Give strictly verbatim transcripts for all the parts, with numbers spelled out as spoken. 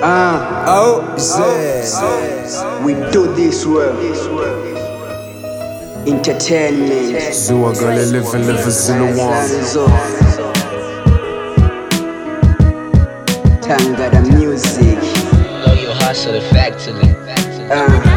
Ah, oh, Z. We do this well. Entertainment. So I gotta live and live as in the one. Tangada music. Know you hustle effectively. Ah.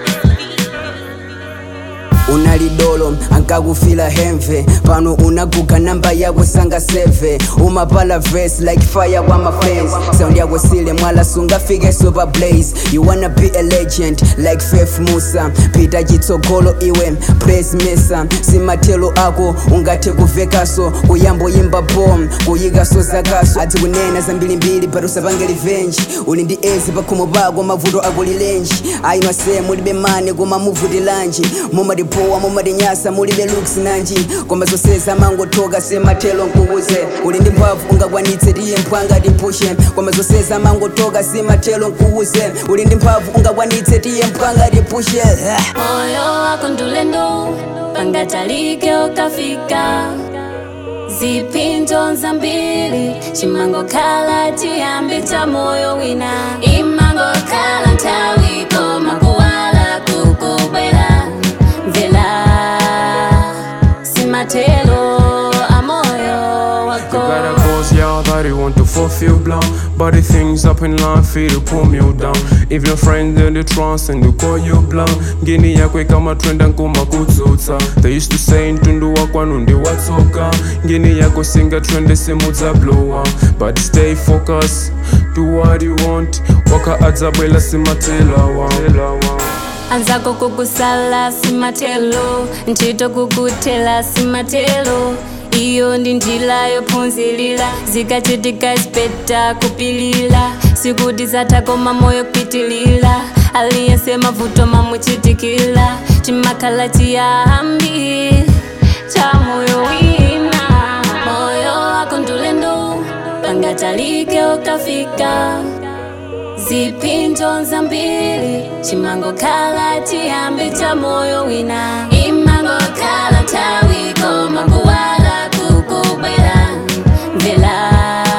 Unalidolo ankakufila hemve pano unaguga namba yako sanga seve umapala verse like fire kwa mafans sound yako sile mwala sunga fige super blaze you wanna be a legend like Faith Musa pita jitsogolo iwe praise mesa simatelo ako ungate kuvekaso kuyambo yimba bom kuyiga so zakaso ati kunena zambilimbili but usapange revenge uli ndi ezi pakhomo pako mavuto akulilenji ayino ase mulibe mane koma muvuti lanji mumadi poa mumadi nyasa mulibe looks nanji koma zoseza mangotoka sematelo nkukuze uli ndi mphamvu ungakwanitse tiye mpwanga tipushe koma zoseza mangotoka sematelo nkukuze uli ndi mphamvu ungakwanitse tiye mpwanga tipushe moyo wako ndulendo pangatalike ukafika zipinto nzambili chimango khala tiyambita moyo wina imango khala ntawi koma kuwala kukubwera mvela simatelo amoyo wako. You got a goals, yeah, that you want to fulfill blunt. But the things up in life feel to pull you down. If your friends in the trance and they call you blunt. Gini yakwe kama trend and kuma kutsutsa. They used to say ntundu wakwa nundi watsoka. Gini yako singa trend simutsa blow up. But stay focused, do what you want. Waka adzabwela simatela wa. Anzako kukusala simatelo ntchito kukutela simatelo iyo ndi njira yophunzilira zikachitika zipeta kupilira sikuti zatakoma moyo kupitilira aliyense mavuto mamuchitikira chimakhala chiyambi cha moyo wina moyo wako ndulendo pangatalike ukafika zipinto nzambili chimango khala chiyambi cha moyo wina imango khala ntawi koma kuwala kukubwera mvela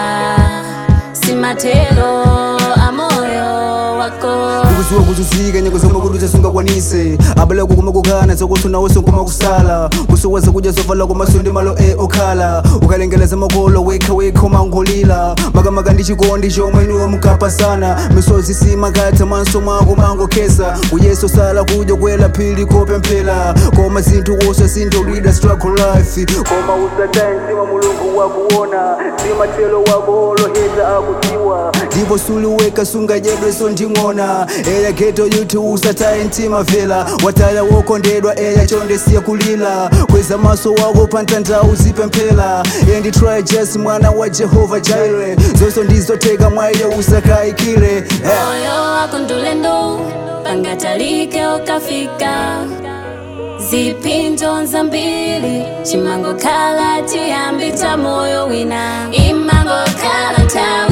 simatelo amoyo wako ukuziwa kuzuzika nyako zomwe kuti usasungakwanise abale kukuma kukana zokuthuna wese nkuma kusala usoweza kudya zovala komasundi malo e okhala ukalengeleza makolo wekha wekha umangolila makamaka ndi chikondi chomwe inuwo mukapa sana misozi simakatha manso mwako mangokhesa kuyeso sala kudya kwela phili kopemphera koma zinthu wose sintolida struggle life koma usataye mtima mulungu wakuona simatelo wako oloheza akudziwa ndipo suliweka sungadyedwe so nding'ona eya geto yuti usataye mtima vela watala wokondedwa eya chonde siya kulila kweza maso wako pantanda uzipemphera and try just mwana wa Jehova Jireh zonso ndizoteka mwaye usakayikire moyo wako ndulendo pangatalike ukafika zipinto nzambili chimango khala chiyambi cha moyo wina imango khala ntawi